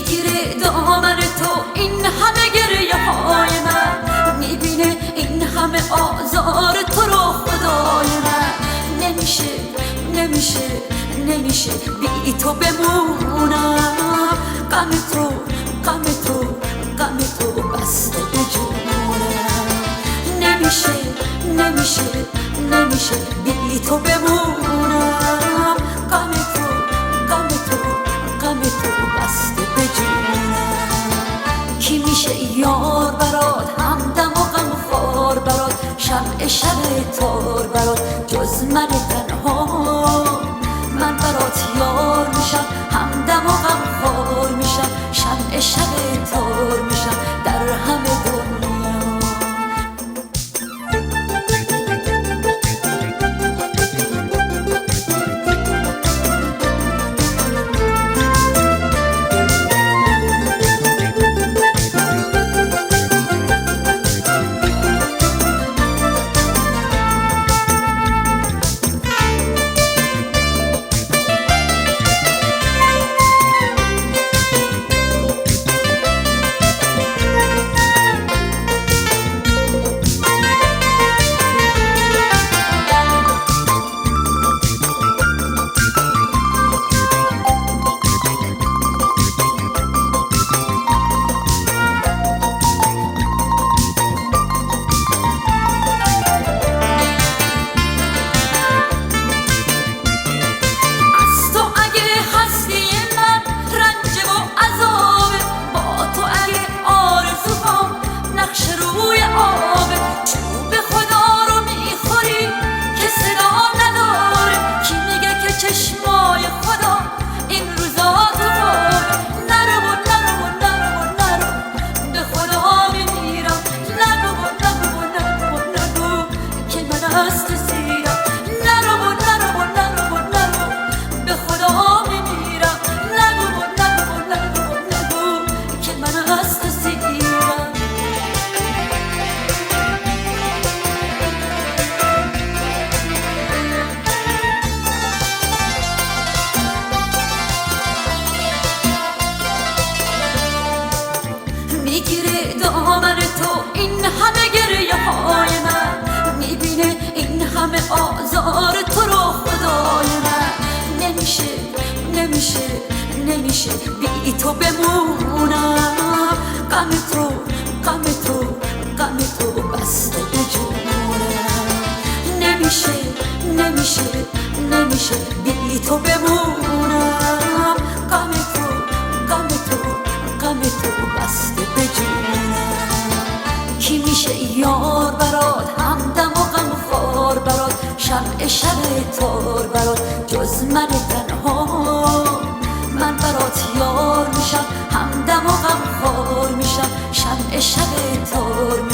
میگیره دامن تو این همه گریه های من، میبینه این همه آزار تو رو خدای من. نمیشه نمیشه نمیشه بی تو بمونم، غم تو غم تو غم تو بسته به جونم. نمیشه نمیشه نمیشه بی تو بمونم، غم تو غم تو غم تو بسته به جونم. کی میشه یار برات، همدم و غم خوار برات، شمع شب تار برات جز من تنها؟ من برات یار میشم، همدم و غم خوار میشم، شمع شب تار میشم در همه دنیا. میگیره دامن تو این همه گریه های من، میبینه این همه آزار تو رو خدای من. نمیشه نمیشه نمیشه بی تو بمونم، غم تو غم تو غم تو بسته به جونم. نمیشه نمیشه نمیشه بی تو بمونم، غم تو غم تو غم تو بسته به جونم. کی میشه یار برات، همدم و غم خوار برات، شمع شب تار برات جز من تنها؟ من برات یار میشم، همدم و غم خوار میشم، شمع شب تار میشم